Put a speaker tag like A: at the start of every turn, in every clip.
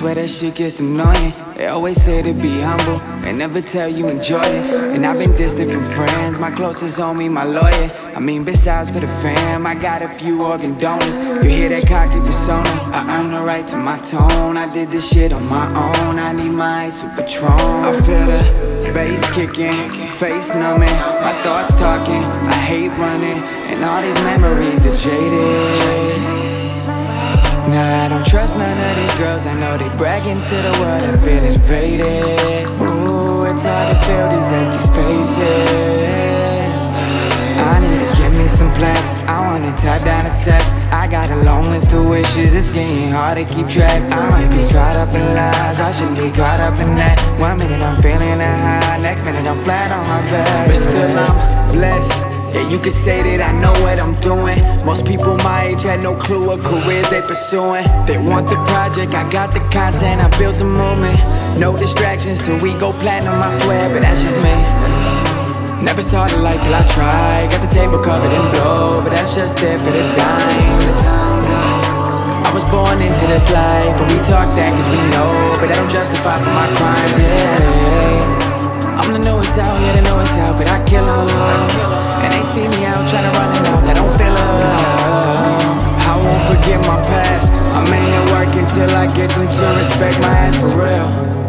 A: swear that shit gets annoying. They always say to be humble and never tell you enjoy it. And I've been distant from friends, my closest homie, my lawyer. I mean, besides for the fam, I got a few organ donors. You hear that cocky persona? I earned the right to my tone. I did this shit on my own. I need my ice with Patron. I feel the bass kicking, face numbing, my thoughts talking. I hate running, and all these memories are jaded. Nah, I don't trust none of these girls. I know they bragging to the world. I feel invaded. Ooh, it's hard to fill these empty spaces. I need to give me some plaques. I wanna tap down at sex. I got a long list of wishes. It's getting hard to keep track. I might be caught up in lies. I shouldn't be caught up in that. 1 minute I'm feeling that high, next minute I'm flat on my back. But still I'm blessed. Yeah, you could say that I know what I'm doing. Most people my age had no clue what careers they pursuing. They want the project, I got the content, I built the movement. No distractions till we go platinum, I swear, but that's just me. Never saw the light till I tried. Got the table covered in blow, but that's just there for the dimes. I was born into this life, and we talk that cause we know, but that don't justify for my crimes, yeah. I'm the newest out, yeah, the newest out, but I kill her. And they see me out tryna run it out, I don't feel her. I won't forget my past. I'm in here working till I get them to respect my ass for real.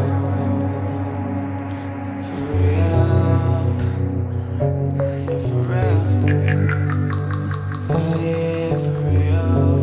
A: For real. Oh yeah, for real.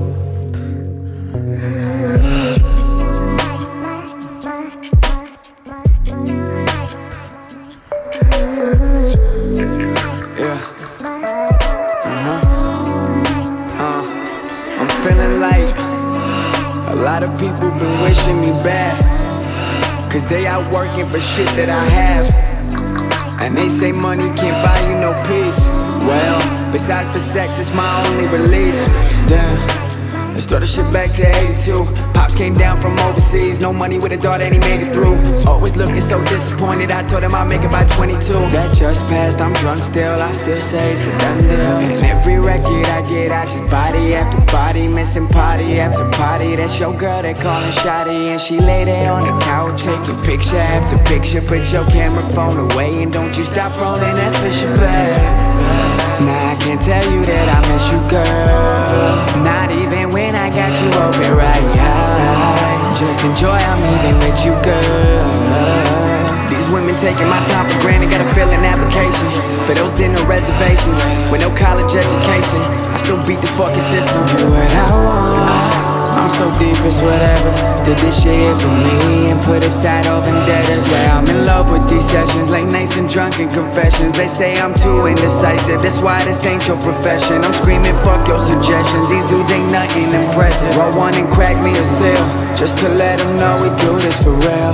A: I'm feeling like a lot of people been wishing me bad, cause they out working for shit that I have. And they say money can't buy you no peace. Well, besides for sex, it's my only release. Damn, let's throw the shit back to 82. Pops came down from overseas, no money with a daughter and he made it through. Always looking so disappointed, I told him I'd make it by 22. That just passed, I'm drunk still, I still say it's a done deal. And every record I get, I just body after body, missing party after party. That's your girl, they calling Shotty, and she lay there on the couch, taking picture after picture. Put your camera phone away and don't you stop rolling, that's for sure bad. Nah, I can't tell you that I miss you, girl. Not even when I got you open right high. Just enjoy, I'm even with you, girl. These women taking my time for granted. Gotta fill an application for those dinner reservations. With no college education, I still beat the fucking system. Do what I want, I'm so deep, it's whatever. Did this shit here for me and put aside all vendettas. Yeah, I'm in love with these sessions, late nights and drunken confessions. They say I'm too indecisive, that's why this ain't your profession. I'm screaming fuck your suggestions, these dudes ain't nothing impressive. Roll one and crack me a seal, just to let them know we do this for real.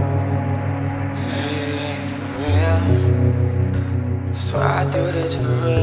A: So I do this for real.